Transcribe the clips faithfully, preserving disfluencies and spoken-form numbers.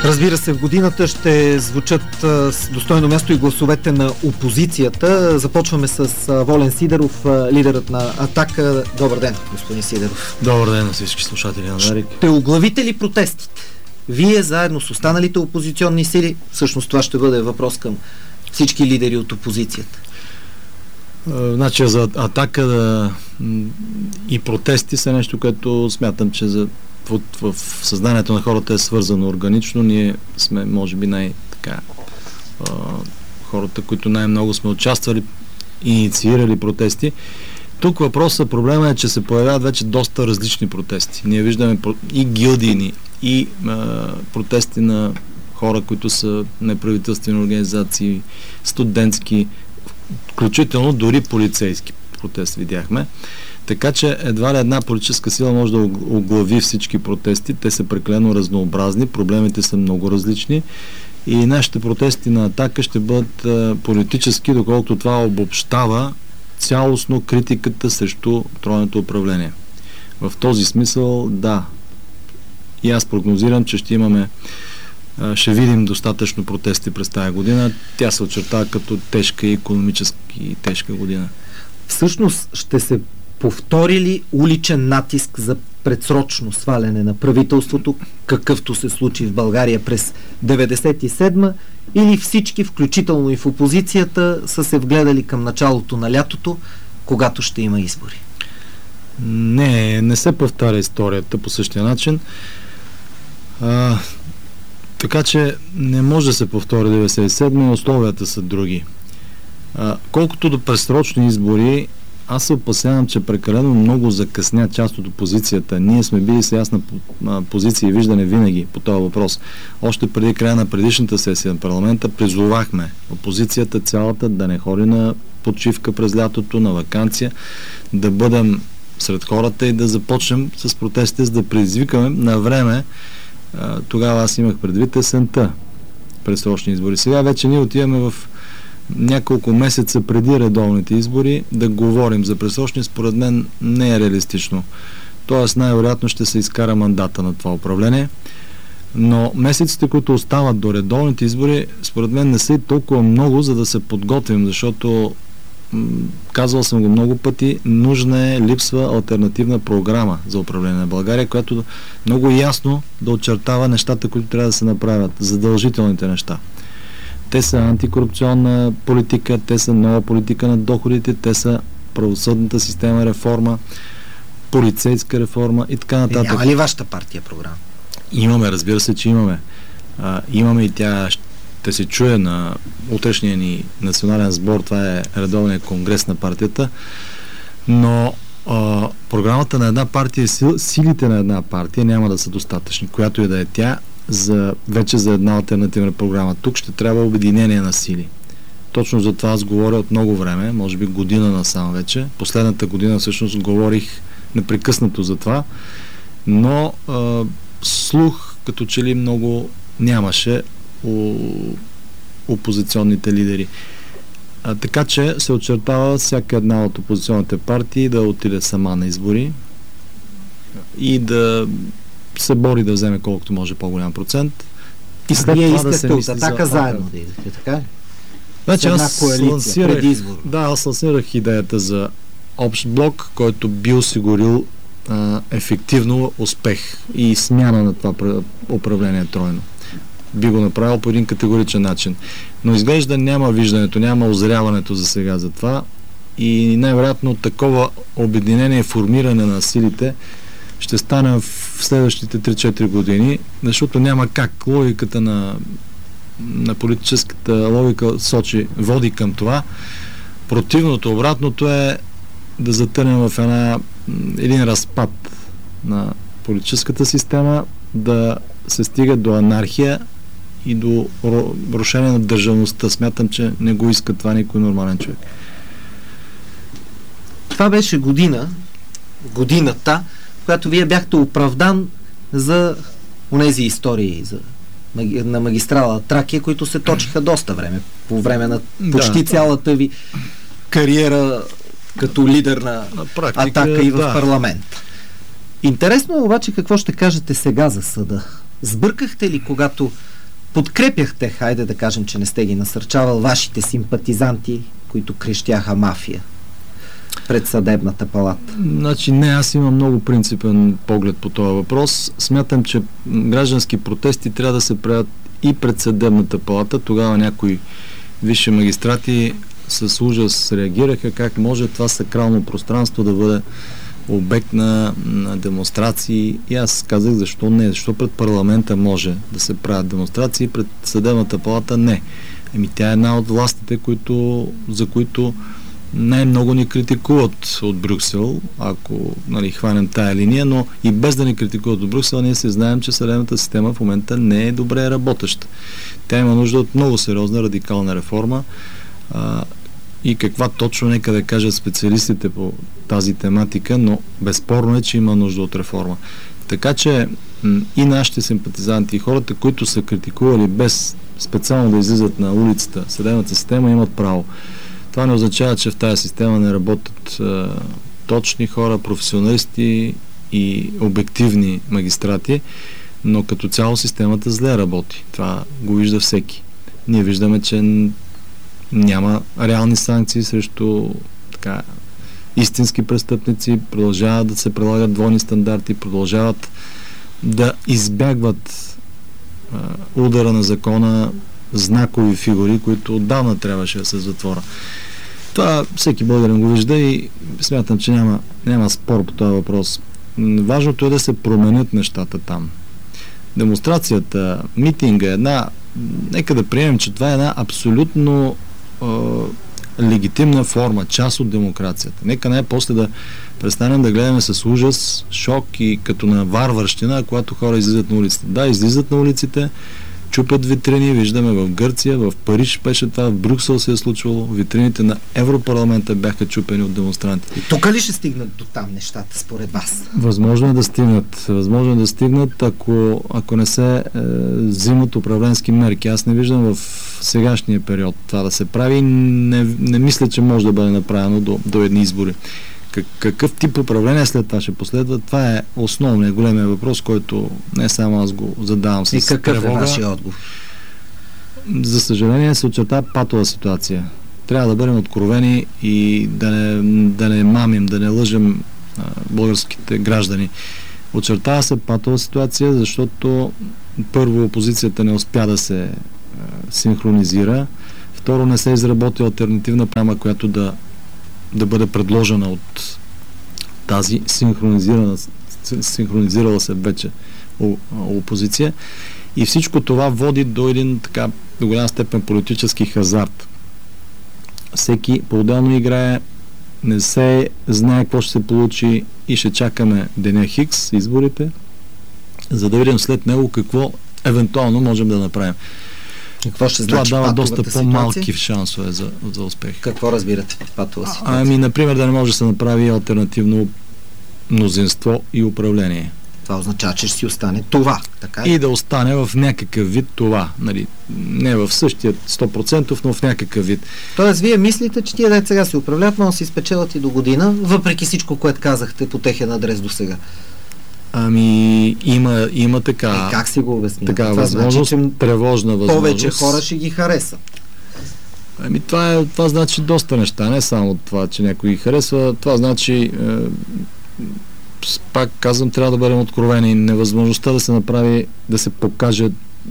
Разбира се, в годината ще звучат а, с достойно място и гласовете на опозицията. Започваме с а, Волен Сидеров, а, лидерът на Атака. Добър ден, господин Сидеров. Добър ден на всички слушатели на Дарик. Ще оглавите ли протестите? Вие заедно с останалите опозиционни сили, всъщност това ще бъде въпрос към всички лидери от опозицията. А, значи за Атака да, и протести са нещо, което смятам, че за В, в, в съзнанието на хората е свързано органично. Ние сме, може би, най-така а, хората, които най-много сме участвали и инициирали протести. Тук въпросът, проблема е, че се появяват вече доста различни протести. Ние виждаме и гилдийни, и а, протести на хора, които са неправителствени организации, студентски, включително дори полицейски протест видяхме. Така че едва ли една политическа сила може да оглави всички протести. Те са прекалено разнообразни, проблемите са много различни и нашите протести на Атака ще бъдат а, политически, доколкото това обобщава цялостно критиката срещу тройното управление. В този смисъл, да. И аз прогнозирам, че ще имаме а, ще видим достатъчно протести през тази година. Тя се очертава като тежка и икономически тежка година. Всъщност ще се повтори ли уличен натиск за предсрочно сваляне на правителството, какъвто се случи в България през деветдесет и седма, или всички, включително и в опозицията, са се вгледали към началото на лятото, когато ще има избори? Не, не се повтаря историята по същия начин. А, така че не може да се повтори деветдесет и седма, условията са други. А, колкото до предсрочни избори, аз се опасявам, че прекалено много закъсня част от опозицията. Ние сме били с ясна позиция и виждане винаги по този въпрос. Още преди края на предишната сесия на парламента призовахме опозицията цялата да не ходи на почивка през лятото, на ваканция, да бъдем сред хората и да започнем с протестите, за да предизвикаме на време. Тогава аз имах предвид есента предсрочни избори. Сега вече ние отиваме в няколко месеца преди редовните избори да говорим за предсрочни, според мен не е реалистично. Тоест най-вероятно ще се изкара мандата на това управление, но месеците, които остават до редовните избори, според мен не са и толкова много, за да се подготвим, защото м- казвал съм го много пъти, нужна е, липсва алтернативна програма за управление на България, която много ясно да очертава нещата, които трябва да се направят, задължителните неща. Те са антикорупционна политика, те са нова политика на доходите, те са правосъдната система реформа, полицейска реформа и така нататък. Е, няма ли вашата партия програма? Имаме, разбира се, че имаме. А, имаме и тя ще се чуе на утрешния ни национален сбор, това е редовният конгрес на партията, но а, програмата на една партия, сил, силите на една партия няма да са достатъчни, която и да е тя, за, вече за една алтернативна програма. Тук ще трябва обединение на сили. Точно за това аз говоря от много време, може би година насам вече. Последната година всъщност говорих непрекъснато за това, но а, слух като че ли много нямаше у опозиционните лидери. А, така че се очертава всяка една от опозиционните партии да отиде сама на избори и да се бори да вземе колкото може по-голям процент. И след Вие това да се мисли за Атака заедно да идете, така ли? Значи аз лансирах, да, аз лансирах идеята за общ блок, който би осигурил а, ефективно успех и смяна на това управление тройно. Би го направил по един категоричен начин. Но изглежда няма виждането, няма озряването за сега за това и най-вероятно такова обединение и формиране на силите ще стане в следващите три-четири години, защото няма как. Логиката на, на политическата логика сочи, води към това. Противното, обратното е да затънем в една, един разпад на политическата система, да се стига до анархия и до рушение на държавността. Смятам, че не го иска това никой нормален човек. Това беше година, годината, когато вие бяхте оправдан за онези истории за, на магистрала Тракия, които се точиха доста време, по време на почти да. цялата ви кариера като лидер на, на практика, Атака и в да. парламент. Интересно е обаче какво ще кажете сега за съда. Сбъркахте ли, когато подкрепяхте, хайде да кажем, че не сте ги насърчавал, вашите симпатизанти, които крещяха мафия пред съдебната палата? Значи не, аз имам много принципен поглед по този въпрос. Смятам, че граждански протести трябва да се правят и пред съдебната палата. Тогава някои висши магистрати с ужас реагираха как може това сакрално пространство да бъде обект на, на демонстрации. И аз казах защо не, защо пред парламента може да се правят демонстрации, пред съдебната палата не. Еми тя е една от властите, които, за които най-много ни критикуват от Брюксел, ако нали, хванем тая линия, но и без да ни критикуват от Брюксел, ние се знаем, че съдебната система в момента не е добре работеща. Тя има нужда от много сериозна радикална реформа а, и каква точно, нека да кажат специалистите по тази тематика, но безспорно е, че има нужда от реформа. Така че м- и нашите симпатизанти, и хората, които са критикували без специално да излизат на улицата, съдебната система, имат право. Това не означава, че в тази система не работят а, точни хора, професионалисти и обективни магистрати, но като цяло системата зле работи. Това го вижда всеки. Ние виждаме, че няма реални санкции срещу така, истински престъпници, продължават да се прилагат двойни стандарти, продължават да избягват а, удара на закона знакови фигури, които отдавна трябваше да се затвора. Това всеки българин го вижда и смятам, че няма, няма спор по този въпрос. Важното е да се променят нещата там. Демонстрацията, митинга, една, нека да приемем, че това е една абсолютно е, легитимна форма, част от демокрацията. Нека най-после да престанем да гледаме с ужас, шок и като на варварщина, когато хора излизат на улиците. Да, излизат на улиците, чупят витрини, виждаме в Гърция, в Париж беше това, в Брюксел се е случвало, витрините на Европарламента бяха чупени от демонстранти. И тук ли ще стигнат до там нещата, според вас? Възможно е да стигнат. Възможно е да стигнат, ако, ако не се е, взимат управленски мерки. Аз не виждам в сегашния период това да се прави. Не, не мисля, че може да бъде направено до, до едни избори. Как, какъв тип управление след това ще последва? Това е основният големия въпрос, който не само аз го задавам с тревога. И какъв е вашия отговор? За съжаление се очертава патова ситуация. Трябва да бъдем откровени и да не, да не мамим, да не лъжем а, българските граждани. Очертава се патова ситуация, защото първо опозицията не успя да се а, синхронизира, второ не се изработи алтернативна програма, която да да бъде предложена от тази синхронизирана, синхронизирала се вече опозиция. И всичко това води до един така до голяма степен политически хазарт. Всеки по-отделно играе, не се знае какво ще се получи и ще чакаме деня Хикс, изборите, за да видим след него какво евентуално можем да направим. Какво ще това значи дава доста ситуация? по-малки шансове за, за успех. Какво разбирате под патова ситуация? Ами, например, да не може да се направи алтернативно мнозинство и управление. Това означава, че ще си остане това, така е? И да остане в някакъв вид това. Нали, не в същия сто процента, но в някакъв вид. Тоест, вие мислите, че тия дет сега се управляват, но си спечелят и до година, въпреки всичко, което казахте по техен адрес до сега. Ами, има, има така. Е, как си го обясните? Така, това възможност, значи, че тревожна възможност. Повече хора ще ги харесат. Ами, това, е, това значи доста неща, не само това, че някой ги харесва. Това значи, е, пак казвам, трябва да бъдем откровени. Невъзможността да се направи, да се покаже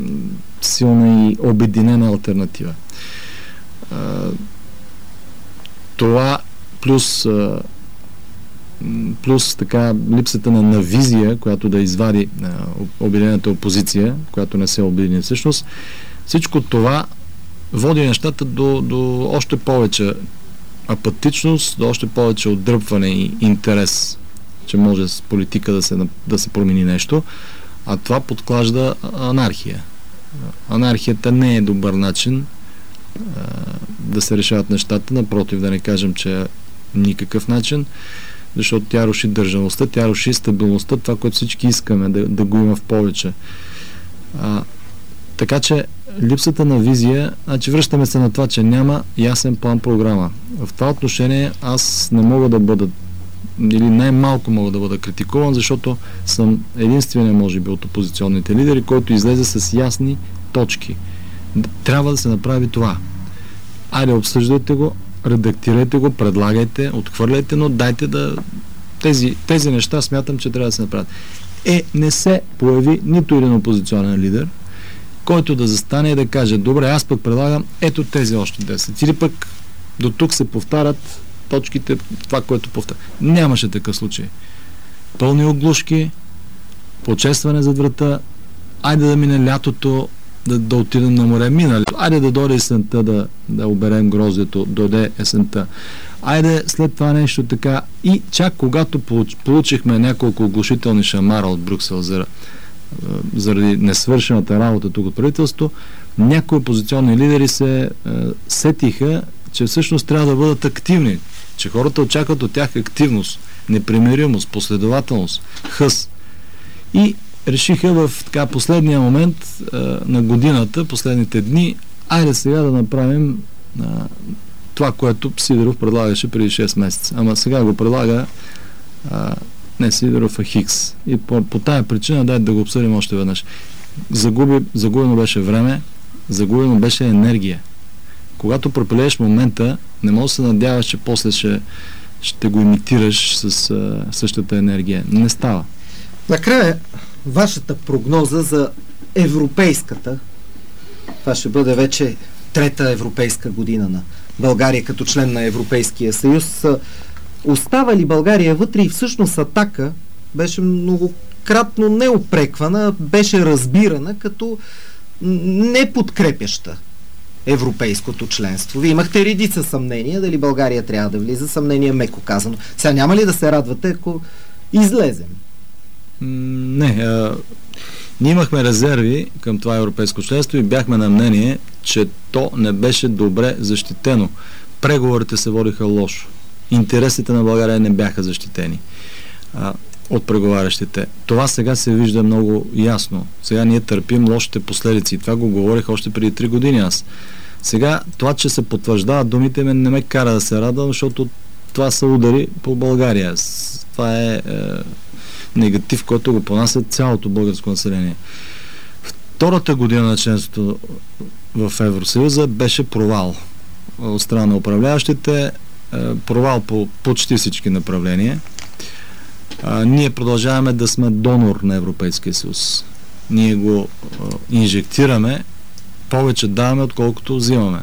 силна и обединена алтернатива. Е, това плюс плюс така липсата на, на визия, която да извади а, обединената опозиция, която не се обедини всъщност, всичко това води нещата до, до още повече апатичност, до още повече отдръпване и интерес, че може с политика да се, да се промени нещо, а това подклажда анархия. Анархията не е добър начин а, да се решават нещата, напротив, да не кажем, че е никакъв начин, защото тя руши държавността, тя руши стабилността, това, което всички искаме да, да го има в повече. А, така че липсата на визия, значи връщаме се на това, че няма ясен план-програма. В това отношение аз не мога да бъда, или най-малко мога да бъда критикуван, защото съм единствения, може би, от опозиционните лидери, който излезе с ясни, точки. Трябва да се направи това. Айде, обсъждайте го, редактирайте го, предлагайте, отхвърляйте, но дайте да... Тези, тези неща смятам, че трябва да се направят. Е, не се появи нито един опозиционен лидер, който да застане и да каже: добре, аз пък предлагам ето тези още десет. Или пък до тук се повтарят точките, това, което повтарят. Нямаше такъв случай. Пълни оглушки, почестване зад врата, айде да мине лятото, да, да отидем на море, минали. Айде да дойде есента, да, да оберем гроздето, дойде есента. Айде след това нещо така. И чак когато получихме няколко оглушителни шамара от Брюксел за, заради несвършената работа тук от правителството, някои опозиционни лидери се е, сетиха, че всъщност трябва да бъдат активни, че хората очакват от тях активност, непримиримост, последователност, хъс. И решиха в така последния момент а, на годината, последните дни, айде сега да направим а, това, което Сидеров предлагаше преди шест месеца. Ама сега го предлага а, не Сидеров, а Хикс. И по, по тая причина дайте да го обсъдим още веднъж. Загуби, загубено беше време, загубено беше енергия. Когато пропилееш момента, не можеш да се надяваш, че после ще, ще го имитираш с а, същата енергия. Не става. Накрая, вашата прогноза за европейската, това ще бъде вече трета европейска година на България като член на Европейския съюз. Остава ли България вътре и всъщност „Атака“ беше многократно неопреквана, беше разбирана като неподкрепяща европейското членство. Вие имахте редица съмнения дали България трябва да влиза, съмнения меко казано. Сега няма ли да се радвате, ако излезем? Не. А, ние имахме резерви към това европейско членство и бяхме на мнение, че то не беше добре защитено. Преговорите се водиха лошо. Интересите на България не бяха защитени а, от преговарящите. Това сега се вижда много ясно. Сега ние търпим лошите последици. Това го говорих още преди три години аз. Сега това, че се потвърждават думите, ме не ме кара да се радвам, защото това са удари по България. Това е, е негатив, който го понася цялото българско население. Втората година на членството в Евросъюза беше провал от страна на управляващите, провал по почти всички направления. А, ние продължаваме да сме донор на Европейския съюз. Ние го а, инжектираме, повече даваме, отколкото взимаме.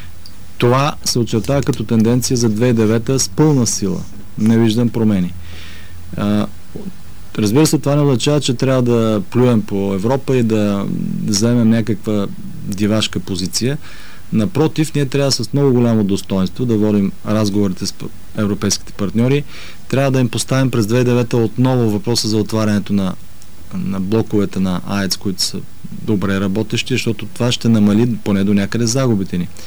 Това се очертава като тенденция за две хиляди и девета с пълна сила. Не виждам промени. А, разбира се, това не означава, че трябва да плюем по Европа и да, да вземем някаква дивашка позиция. Напротив, ние трябва с много голямо достоинство да водим разговорите с европейските партньори. Трябва да им поставим през две хиляди и девета отново въпроса за отварянето на, на блоковете на АЕЦ, които са добре работещи, защото това ще намали поне до някъде загубите ни.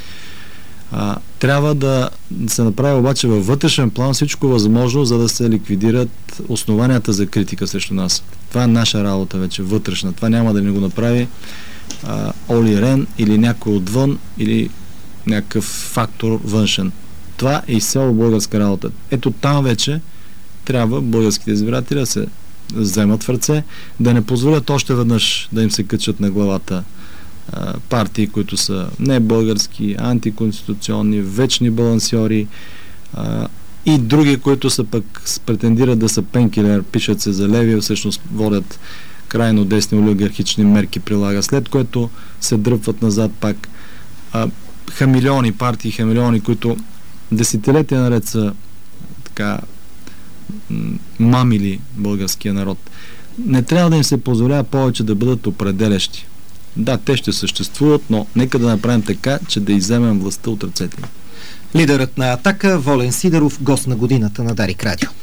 А, трябва да се направи обаче във вътрешен план всичко възможно, за да се ликвидират основанията за критика срещу нас. Това е наша работа вече, вътрешна. Това няма да ни го направи а, Оли Рен или някой отвън или някакъв фактор външен. Това е изцяло българска работа. Ето там вече трябва българските избиратели да се вземат в ръце, да не позволят още веднъж да им се качат на главата а, партии, които са не български, антиконституционни, вечни балансьори а, и други, които са пък претендират да са пенкилер, пишат се за леви, всъщност водят крайно десни олигархични мерки, прилага, след което се дръпват назад пак. А, хамилиони партии, хамилиони, които десетилетия наред са така мамили българския народ. Не трябва да им се позволява повече да бъдат определящи. Да, те ще съществуват, но нека да направим така, че да изземем властта от ръцете им. Лидерът на „Атака“ Волен Сидеров, гост на годината на Дарик Радио.